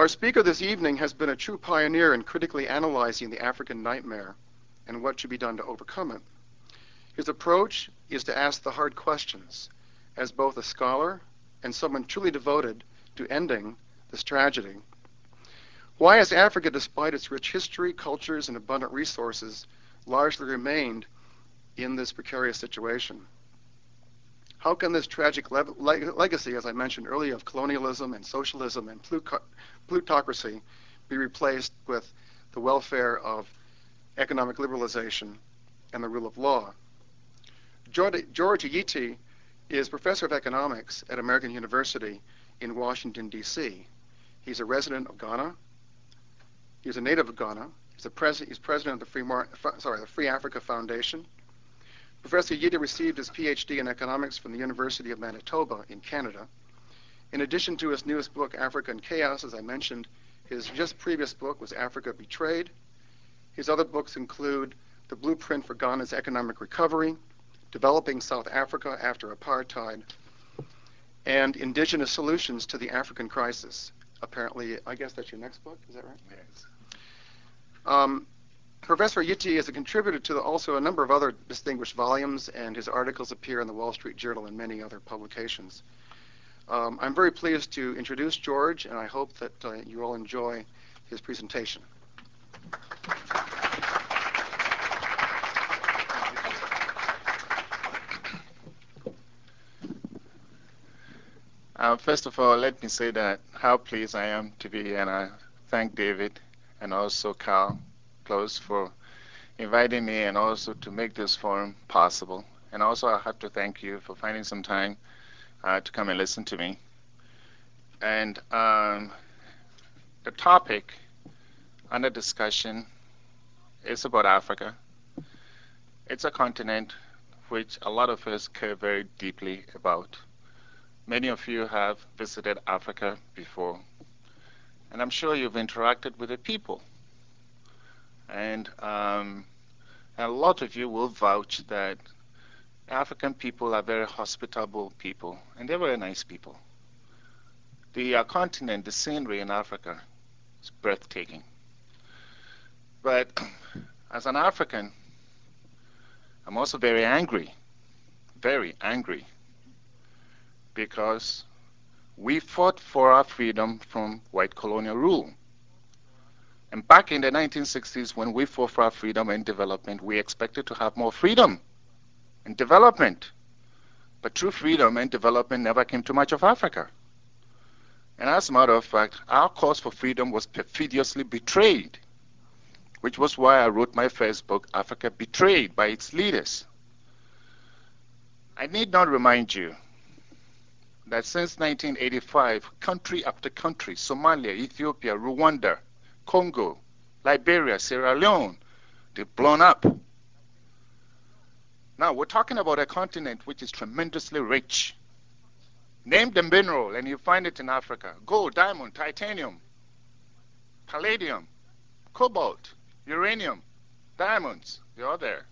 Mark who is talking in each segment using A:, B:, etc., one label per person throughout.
A: Our speaker this evening has been a true pioneer in critically analyzing the African nightmare and what should be done to overcome it. His approach is to ask the hard questions as both a scholar and someone truly devoted to ending this tragedy. Why has Africa, despite its rich history, cultures, and abundant resources, largely remained in this precarious situation? How can this tragic legacy, as I mentioned earlier, of colonialism and socialism and plutocracy be replaced with the welfare of economic liberalization and the rule of law? George Oyiti is professor of economics at American University in Washington, D.C. He's a resident of Ghana. He's a native of Ghana. He's president of the Free Africa Foundation. Professor Oyiti received his PhD in economics from the University of Manitoba in Canada. In addition to his newest book, Africa in Chaos, as I mentioned, his just previous book was Africa Betrayed. His other books include The Blueprint for Ghana's Economic Recovery, Developing South Africa After Apartheid, and Indigenous Solutions to the African Crisis. Apparently, I guess that's your next book, is that right?
B: Yes.
A: Professor Oyiti is a contributor to also a number of other distinguished volumes, and his articles appear in the Wall Street Journal and many other publications. I'm very pleased to introduce George, and I hope that you all enjoy his presentation.
B: First of all, let me say that how pleased I am to be here, and I thank David and also Carl Close for inviting me and also to make this forum possible. And also I have to thank you for finding some time to come and listen to me. And the topic under discussion is about Africa. It's a continent which a lot of us care very deeply about. Many of you have visited Africa before, and I'm sure you've interacted with the people. And a lot of you will vouch that African people are very hospitable people, and they're very nice people. The continent, the scenery in Africa is breathtaking. But as an African, I'm also very angry, because we fought for our freedom from white colonial rule. And back in the 1960s, when we fought for our freedom and development, we expected to have more freedom and development. But true freedom and development never came to much of Africa. And as a matter of fact, our cause for freedom was perfidiously betrayed, which was why I wrote my first book, Africa Betrayed, by its leaders. I need not remind you that since 1985, country after country, Somalia, Ethiopia, Rwanda, Congo, Liberia, Sierra Leone, they've blown up. Now, we're talking about a continent which is tremendously rich. Name the mineral and you find it in Africa. Gold, diamond, titanium, palladium, cobalt, uranium, diamonds, they're all there.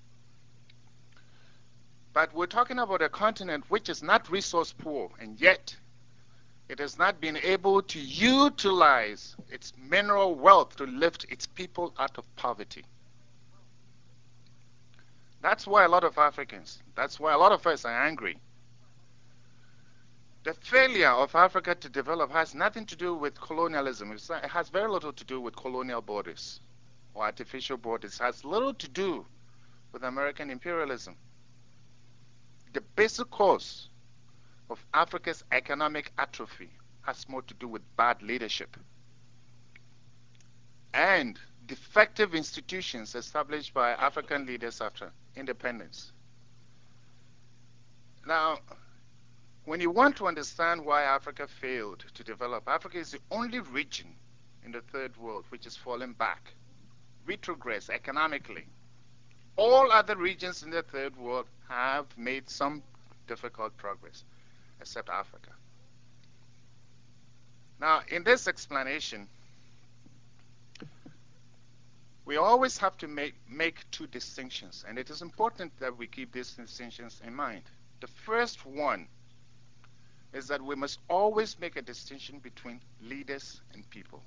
B: But we're talking about a continent which is not resource poor, and yet it has not been able to utilize its mineral wealth to lift its people out of poverty. That's why a lot of Africans, that's why a lot of us are angry. The failure of Africa to develop has nothing to do with colonialism. It has very little to do with colonial borders or artificial borders. It has little to do with American imperialism. The basic cause of Africa's economic atrophy has more to do with bad leadership and defective institutions established by African leaders after independence. Now, when you want to understand why Africa failed to develop, Africa is the only region in the third world which is falling back, retrogress economically. All other regions in the third world have made some difficult progress, except Africa. Now, in this explanation, we always have to make two distinctions, and it is important that we keep these distinctions in mind. The first one is that we must always make a distinction between leaders and people.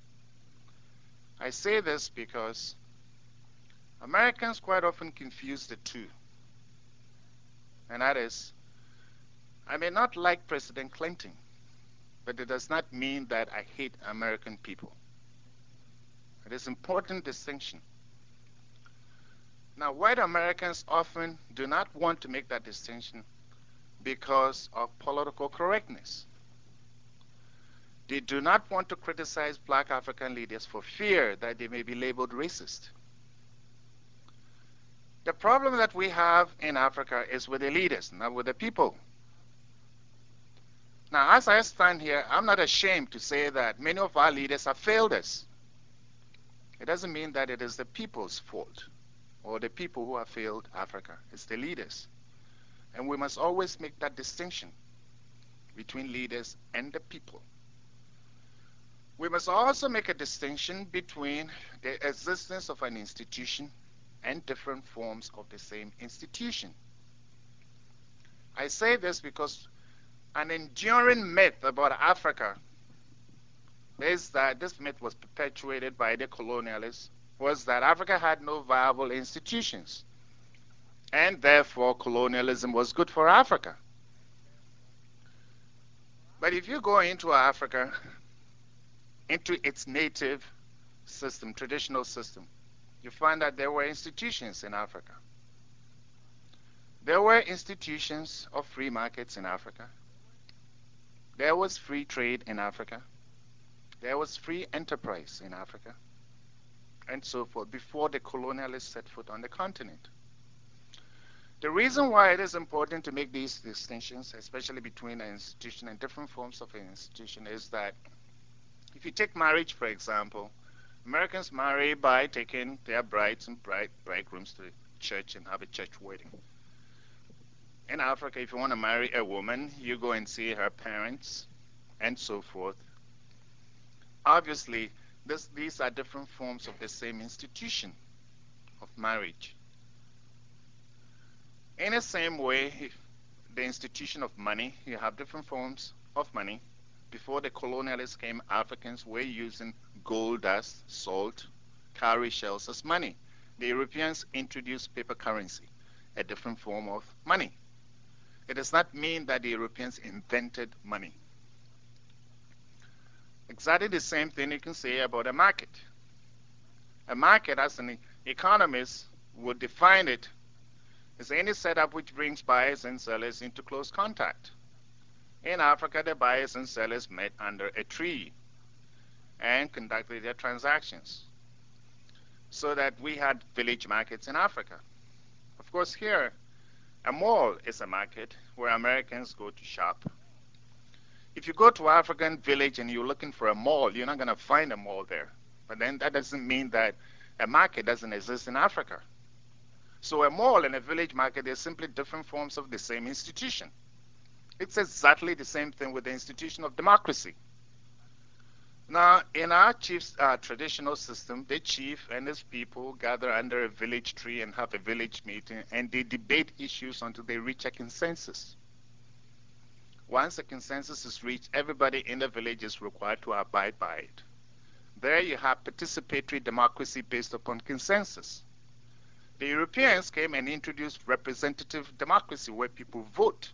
B: I say this because Americans quite often confuse the two. And that is, I may not like President Clinton, but it does not mean that I hate American people. It is an important distinction. Now, white Americans often do not want to make that distinction because of political correctness. They do not want to criticize black African leaders for fear that they may be labeled racist. The problem that we have in Africa is with the leaders, not with the people. Now, as I stand here, I'm not ashamed to say that many of our leaders have failed us. It doesn't mean that it is the people's fault or the people who have failed Africa. It's the leaders. And we must always make that distinction between leaders and the people. We must also make a distinction between the existence of an institution and different forms of the same institution. I say this because an enduring myth about Africa is that this myth was perpetuated by the colonialists, was that Africa had no viable institutions, and therefore colonialism was good for Africa. But if you go into Africa, into its native system, traditional system, you find that there were institutions in Africa. There were institutions of free markets in Africa. There was free trade in Africa. There was free enterprise in Africa, and so forth, before the colonialists set foot on the continent. The reason why it is important to make these distinctions, especially between an institution and different forms of an institution, is that if you take marriage, for example, Americans marry by taking their brides and bridegrooms to the church and have a church wedding. In Africa, if you want to marry a woman, you go and see her parents and so forth. Obviously, these are different forms of the same institution of marriage. In the same way, the institution of money, you have different forms of money. Before the colonialists came, Africans were using gold dust, salt, cowrie shells as money. The Europeans introduced paper currency, a different form of money. It does not mean that the Europeans invented money. Exactly the same thing you can say about a market. A market, as an economist would define it, is any setup which brings buyers and sellers into close contact. In Africa, the buyers and sellers met under a tree and conducted their transactions, so that we had village markets in Africa. Of course, here, a mall is a market where Americans go to shop. If you go to African village and you're looking for a mall, you're not going to find a mall there. But then that doesn't mean that a market doesn't exist in Africa. So a mall and a village market are simply different forms of the same institution. It's exactly the same thing with the institution of democracy. Now, in our chief's traditional system, the chief and his people gather under a village tree and have a village meeting, and they debate issues until they reach a consensus. Once a consensus is reached, everybody in the village is required to abide by it. There you have participatory democracy based upon consensus. The Europeans came and introduced representative democracy where people vote.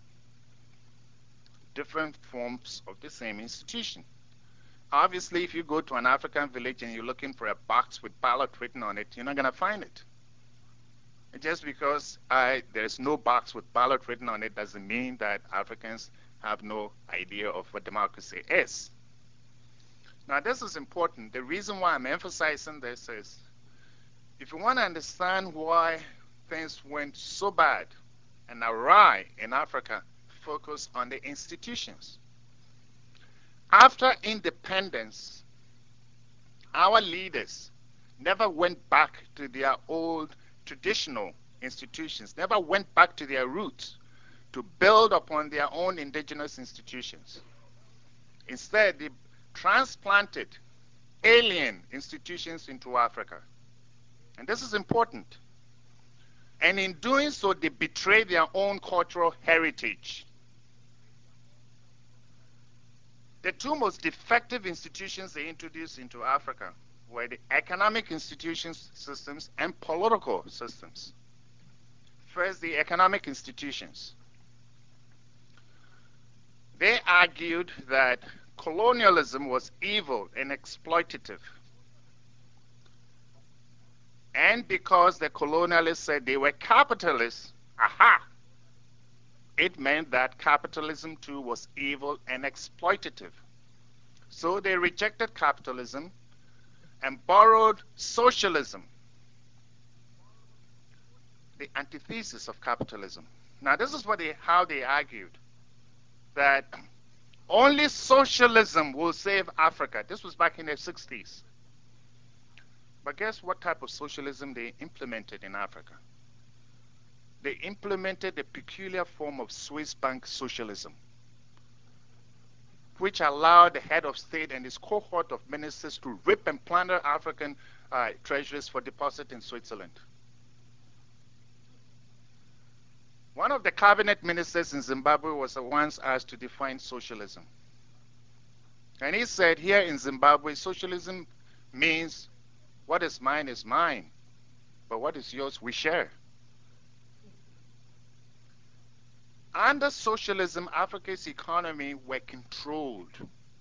B: Different forms of the same institution. Obviously, if you go to an African village and you're looking for a box with ballot written on it, you're not going to find it. And just because there's no box with ballot written on it doesn't mean that Africans have no idea of what democracy is. Now, this is important. The reason why I'm emphasizing this is, if you want to understand why things went so bad and awry in Africa, focus on the institutions. After independence, our leaders never went back to their old traditional institutions, never went back to their roots to build upon their own indigenous institutions. Instead, they transplanted alien institutions into Africa. And this is important. And in doing so, they betrayed their own cultural heritage. The two most defective institutions they introduced into Africa were the economic institutions systems and political systems. First, the economic institutions. They argued that colonialism was evil and exploitative. And because the colonialists said they were capitalists, it meant that capitalism too was evil and exploitative. So they rejected capitalism and borrowed socialism, the antithesis of capitalism. Now, this is how they argued, that only socialism will save Africa. This was back in the 60s. But guess what type of socialism they implemented in Africa? They implemented a peculiar form of Swiss bank socialism, which allowed the head of state and his cohort of ministers to rip and plunder African treasuries for deposit in Switzerland. One of the cabinet ministers in Zimbabwe was once asked to define socialism. And he said, here in Zimbabwe, socialism means what is mine, but what is yours, we share. Under socialism, Africa's economy were controlled.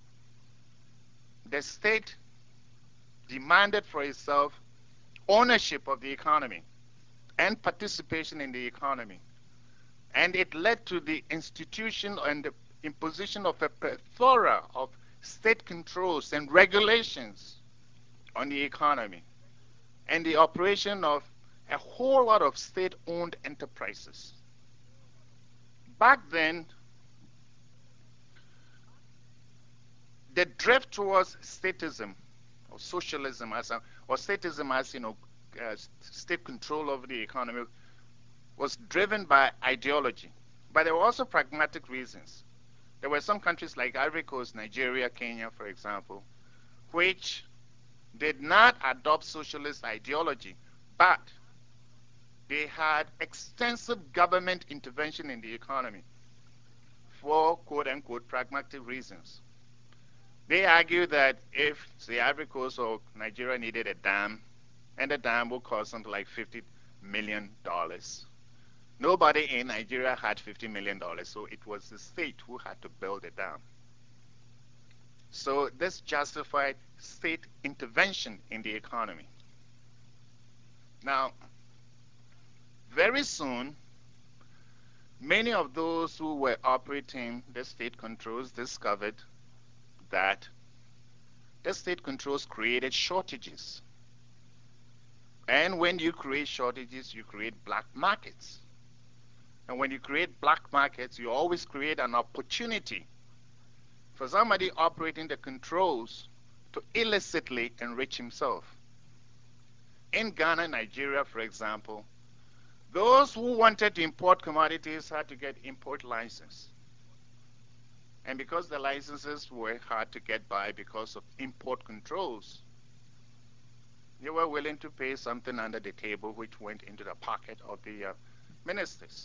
B: The state demanded for itself ownership of the economy and participation in the economy. And it led to the institution and the imposition of a plethora of state controls and regulations on the economy, and the operation of a whole lot of state-owned enterprises. Back then, the drift towards statism or socialism or statism as state control over the economy was driven by ideology, but there were also pragmatic reasons. There were some countries like Ivory Coast, Nigeria, Kenya, for example, which did not adopt socialist ideology, but they had extensive government intervention in the economy for quote-unquote pragmatic reasons. They argue that if, say, Ivory Coast or Nigeria needed a dam, and the dam would cost something like $50 million, nobody in Nigeria had $50 million, so it was the state who had to build a dam. So this justified state intervention in the economy. Now, very soon, many of those who were operating the state controls discovered that the state controls created shortages. And when you create shortages, you create black markets. And when you create black markets, you always create an opportunity for somebody operating the controls to illicitly enrich himself. In Ghana, Nigeria, for example, those who wanted to import commodities had to get import license. And because the licenses were hard to get by because of import controls, they were willing to pay something under the table which went into the pocket of the ministers.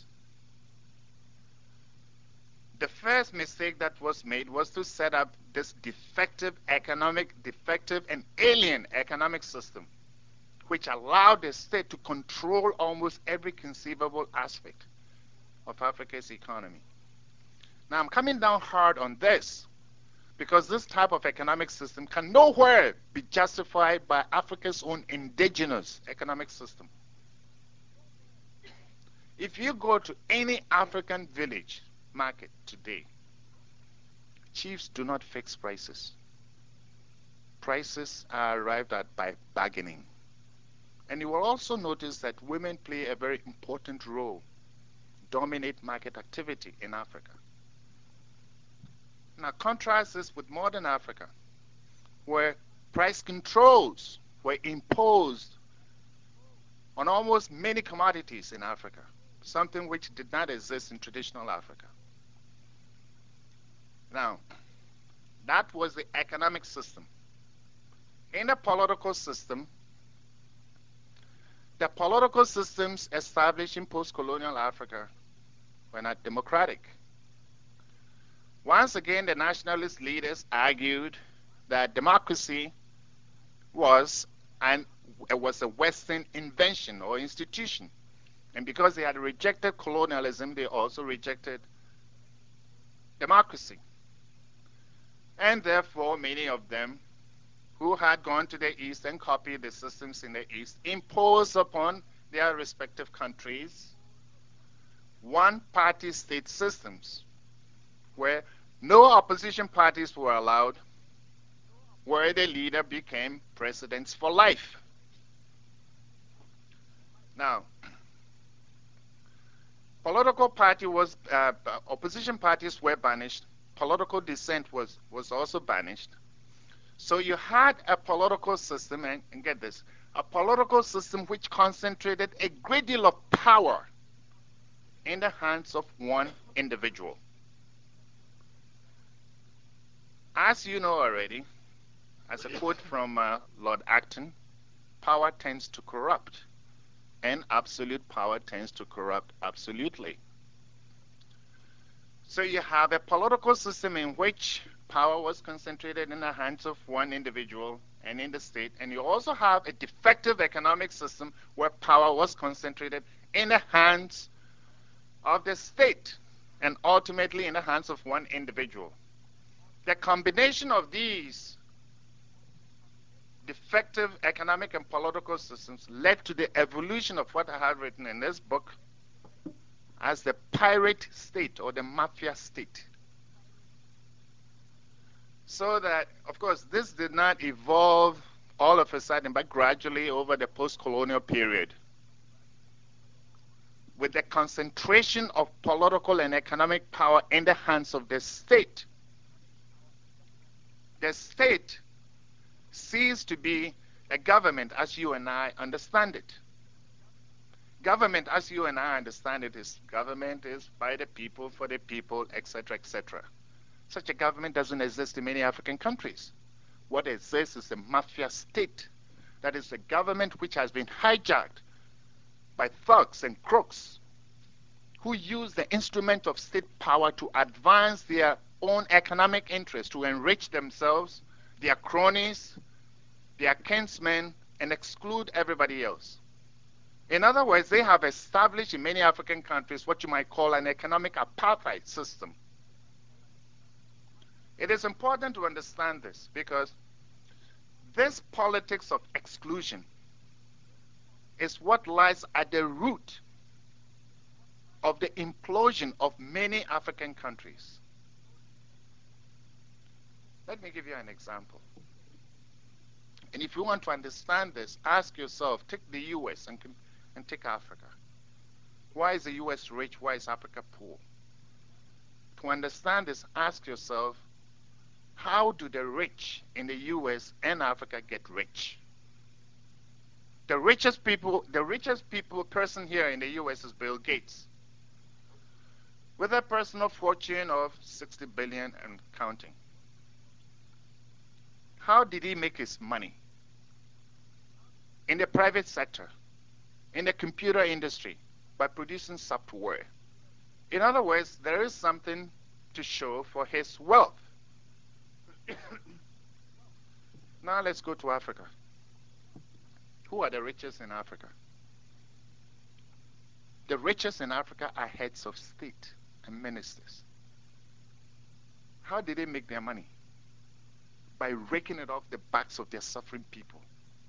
B: The first mistake that was made was to set up this defective and alien economic system, which allowed the state to control almost every conceivable aspect of Africa's economy. Now, I'm coming down hard on this because this type of economic system can nowhere be justified by Africa's own indigenous economic system. If you go to any African village market today, chiefs do not fix prices. Prices are arrived at by bargaining. And you will also notice that women play a very important role, dominate market activity in Africa. Now contrast this with modern Africa, where price controls were imposed on almost many commodities in Africa, something which did not exist in traditional Africa. Now, that was the economic system. In the political system, the political systems established in post-colonial Africa were not democratic. Once again, the nationalist leaders argued that democracy was a Western invention or institution. And because they had rejected colonialism, they also rejected democracy. And therefore, many of them who had gone to the East and copied the systems in the East imposed upon their respective countries one-party state systems where no opposition parties were allowed, where the leader became president for life. Now, opposition parties were banished. Political dissent was also banished. So you had a political system, and get this, a political system which concentrated a great deal of power in the hands of one individual. As you know already, as a quote from Lord Acton, power tends to corrupt, and absolute power tends to corrupt absolutely. So you have a political system in which power was concentrated in the hands of one individual and in the state, and you also have a defective economic system where power was concentrated in the hands of the state and ultimately in the hands of one individual. The combination of these defective economic and political systems led to the evolution of what I have written in this book as the pirate state or the mafia state. So that, of course, this did not evolve all of a sudden, but gradually over the post-colonial period, with the concentration of political and economic power in the hands of the state ceased to be a government as you and I understand it. Government as you and I understand it is government is by the people, for the people, etc., etc. Such a government doesn't exist in many African countries. What exists is a mafia state. That is a government which has been hijacked by thugs and crooks who use the instrument of state power to advance their own economic interests, to enrich themselves, their cronies, their kinsmen, and exclude everybody else. In other words, they have established in many African countries what you might call an economic apartheid system. It is important to understand this because this politics of exclusion is what lies at the root of the implosion of many African countries. Let me give you an example. And if you want to understand this, ask yourself, take the US and take Africa. Why is the US rich? Why is Africa poor? To understand this, ask yourself, how do the rich in the US and Africa get rich? The richest person here in the US is Bill Gates, with a personal fortune of 60 billion and counting. How did he make his money? In the private sector, in the computer industry, by producing software. In other words, there is something to show for his wealth. Now let's go to Africa. Who are the richest in Africa? The richest in Africa are heads of state and ministers. How did they make their money? By raking it off the backs of their suffering people.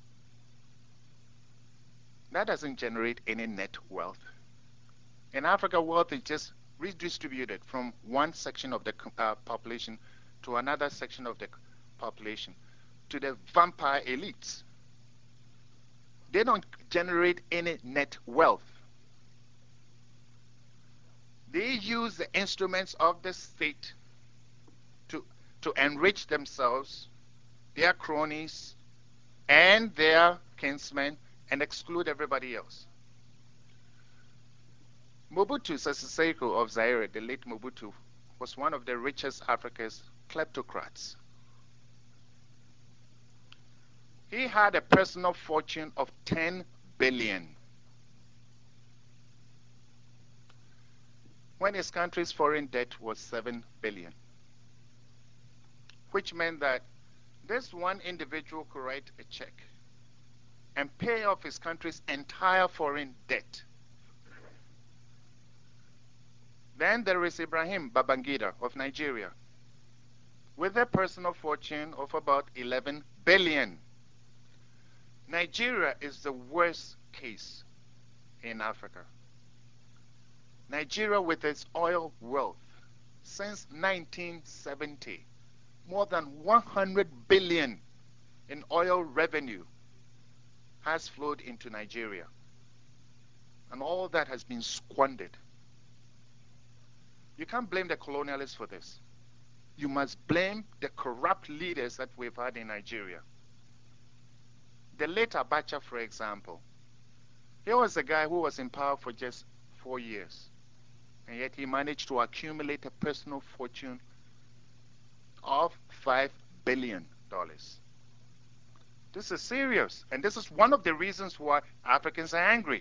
B: That doesn't generate any net wealth. In Africa, wealth is just redistributed from one section of the population to another section of the population, to the vampire elites. They don't generate any net wealth. They use the instruments of the state to enrich themselves, their cronies, and their kinsmen, and exclude everybody else. Mobutu Sese Seko of Zaire, the late Mobutu, was one of the richest Africa's kleptocrats. He had a personal fortune of 10 billion. When his country's foreign debt was 7 billion. which meant that this one individual could write a check and pay off his country's entire foreign debt. Then there is Ibrahim Babangida of Nigeria, with a personal fortune of about 11 billion. Nigeria is the worst case in Africa. Nigeria, with its oil wealth, since 1970, more than 100 billion in oil revenue has flowed into Nigeria. And all that has been squandered. You can't blame the colonialists for this. You must blame the corrupt leaders that we've had in Nigeria. The late Abacha, for example, he was a guy who was in power for just 4 years. And yet he managed to accumulate a personal fortune of $5 billion. This is serious. And this is one of the reasons why Africans are angry.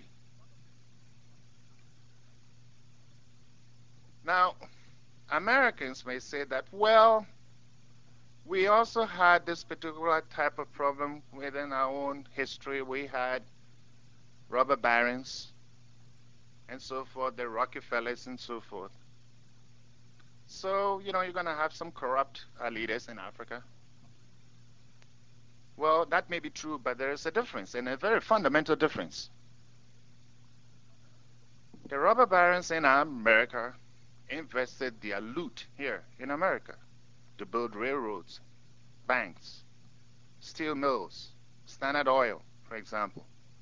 B: Now, Americans may say that, well, we also had this particular type of problem within our own history. We had robber barons and so forth, the Rockefellers and so forth. So, you're going to have some corrupt leaders in Africa. Well, that may be true, but there is a difference, and a very fundamental difference. The robber barons in America invested their loot here in America to build railroads, banks, steel mills, Standard Oil, for example.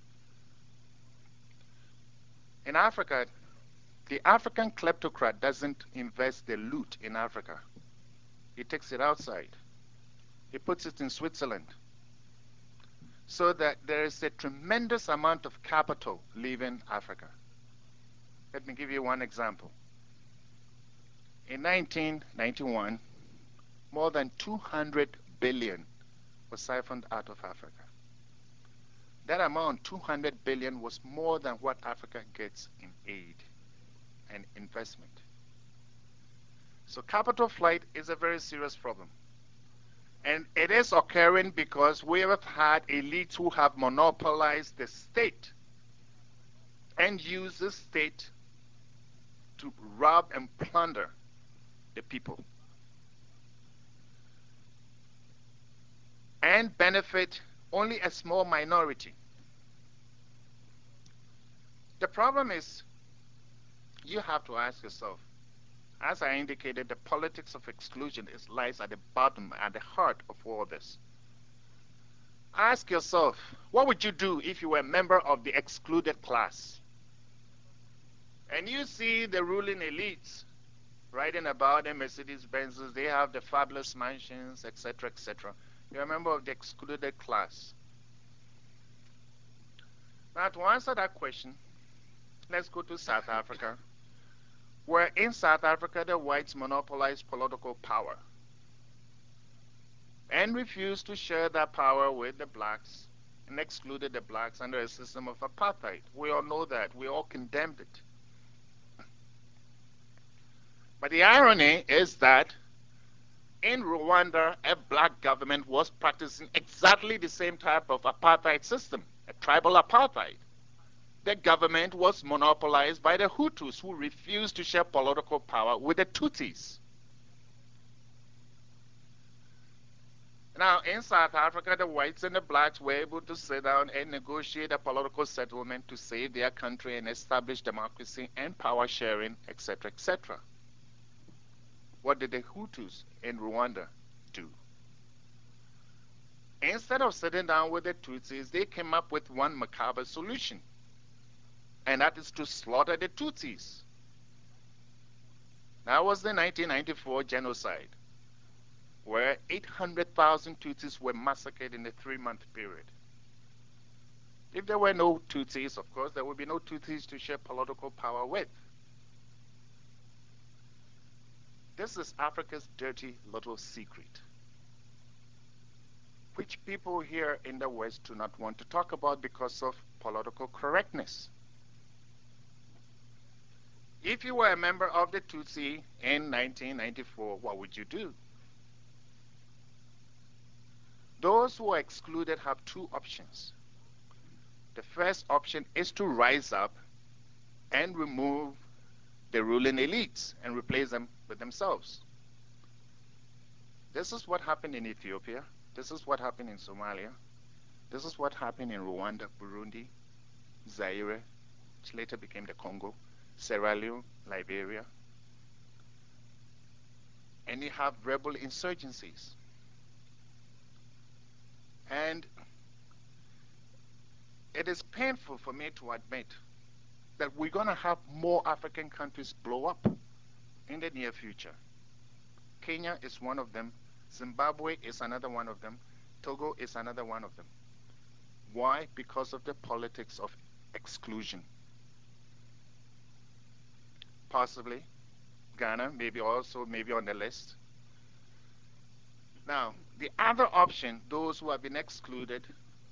B: In Africa, the African kleptocrat doesn't invest the loot in Africa. He takes it outside. He puts it in Switzerland. So that there is a tremendous amount of capital leaving Africa. Let me give you one example. In 1991, more than 200 billion was siphoned out of Africa. That amount, 200 billion, was more than what Africa gets in aid and investment. So capital flight is a very serious problem. And it is occurring because we have had elites who have monopolized the state and use the state to rob and plunder the people and benefit only a small minority. The problem is, you have to ask yourself, as I indicated, the politics of exclusion lies at the bottom, at the heart of all this. Ask yourself, what would you do if you were a member of the excluded class? And you see the ruling elites writing about them, Mercedes-Benzes, they have the fabulous mansions, etc., etc. You're a member of the excluded class. Now, to answer that question, let's go to South Africa, where in South Africa the whites monopolized political power and refused to share that power with the blacks and excluded the blacks under a system of apartheid. We all know that. We all condemned it. But the irony is that in Rwanda, a black government was practicing exactly the same type of apartheid system, a tribal apartheid. The government was monopolized by the Hutus, who refused to share political power with the Tutsis. Now, in South Africa, the whites and the blacks were able to sit down and negotiate a political settlement to save their country and establish democracy and power sharing, etc., etc. What did the Hutus in Rwanda do? Instead of sitting down with the Tutsis, they came up with one macabre solution, and that is to slaughter the Tutsis. That was the 1994 genocide, where 800,000 Tutsis were massacred in a 3-month period. If there were no Tutsis, of course, there would be no Tutsis to share political power with. This is Africa's dirty little secret, which people here in the West do not want to talk about because of political correctness. If you were a member of the Tutsi in 1994, what would you do? Those who are excluded have two options. The first option is to rise up and remove the ruling elites and replace them with themselves. This is what happened in Ethiopia. This is what happened in Somalia. This is what happened in Rwanda, Burundi, Zaire, which later became the Congo, Sierra Leone, Liberia. And you have rebel insurgencies. And it is painful for me to admit that we're going to have more African countries blow up in the near future. Kenya is one of them. Zimbabwe is another one of them. Togo is another one of them. Why? Because of the politics of exclusion. Possibly Ghana, maybe on the list. Now, the other option, those who have been excluded,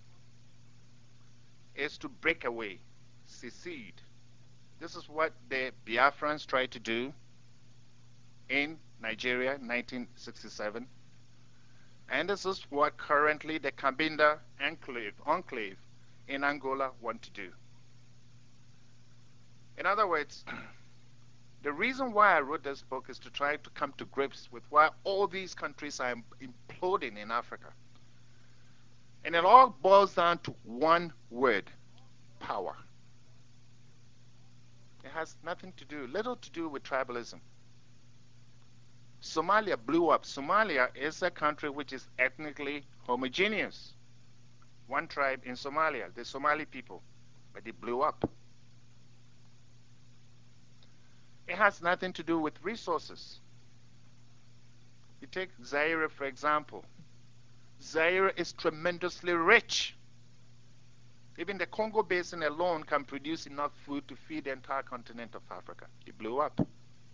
B: is to break away, secede. This is what the Biafrans tried to do in Nigeria in 1967. And this is what currently the Cabinda enclave in Angola want to do. In other words, the reason why I wrote this book is to try to come to grips with why all these countries are imploding in Africa. And it all boils down to one word: power. It has little to do with tribalism. Somalia blew up. Somalia is a country which is ethnically homogeneous. One tribe in Somalia, the Somali people, but it blew up. It has nothing to do with resources. You take Zaire, for example. Zaire is tremendously rich. Even the Congo Basin alone can produce enough food to feed the entire continent of Africa. It blew up.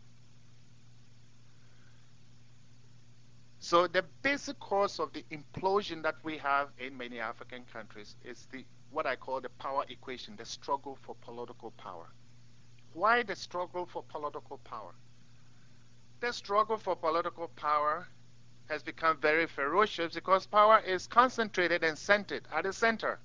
B: So the basic cause of the implosion that we have in many African countries is what I call the power equation, the struggle for political power. Why the struggle for political power? The struggle for political power has become very ferocious because power is concentrated and centered at the center.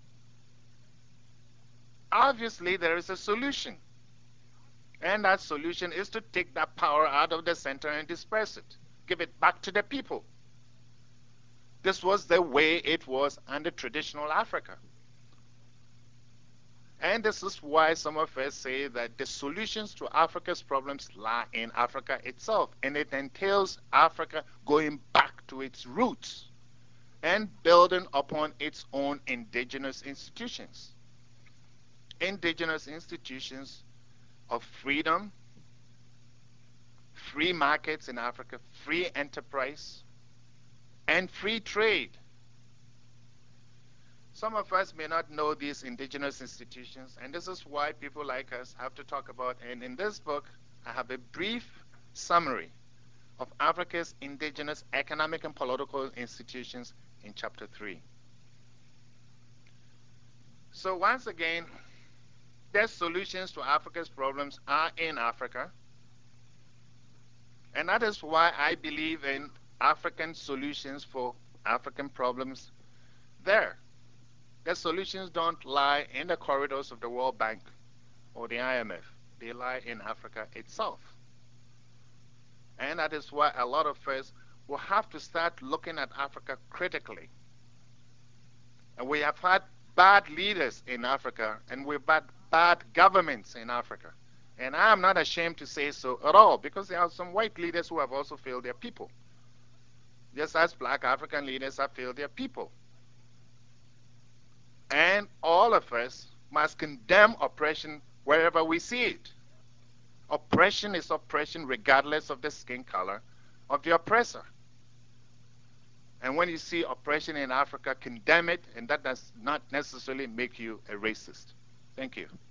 B: Obviously, there is a solution. And that solution is to take that power out of the center and disperse it. Give it back to the people. This was the way it was under traditional Africa. And this is why some of us say that the solutions to Africa's problems lie in Africa itself. And it entails Africa going back to its roots and building upon its own indigenous institutions. Indigenous institutions of freedom, free markets in Africa, free enterprise, and free trade. Some of us may not know these indigenous institutions, and this is why people like us have to talk about. And in this book, I have a brief summary of Africa's indigenous economic and political institutions in chapter 3. So once again, the solutions to Africa's problems are in Africa. And that is why I believe in African solutions for African problems there. The solutions don't lie in the corridors of the World Bank or the IMF. They lie in Africa itself. And that is why a lot of us will have to start looking at Africa critically. And we have had bad leaders in Africa, and we've had bad governments in Africa. And I am not ashamed to say so at all, because there are some white leaders who have also failed their people, just as black African leaders have failed their people. And all of us must condemn oppression wherever we see it. Oppression is oppression regardless of the skin color of the oppressor. And when you see oppression in Africa, condemn it, and that does not necessarily make you a racist. Thank you.